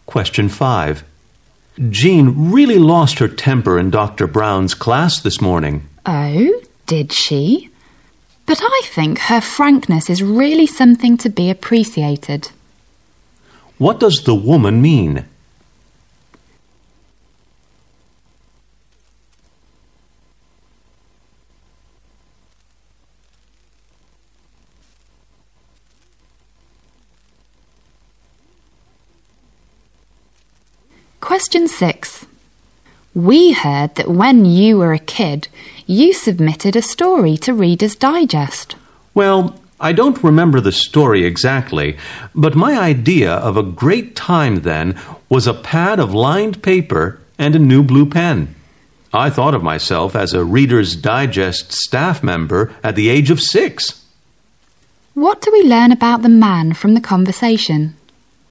Question 5. Jean really lost her temper in Dr. Brown's class this morning. Oh, did she? But I think her frankness is really something to be appreciated. What does the woman mean? Question 6. We heard that when you were a kid, you submitted a story to Reader's Digest. Well, I don't remember the story exactly, but my idea of a great time then was a pad of lined paper and a new blue pen. I thought of myself as a Reader's Digest staff member at the age of 6. What do we learn about the man from the conversation?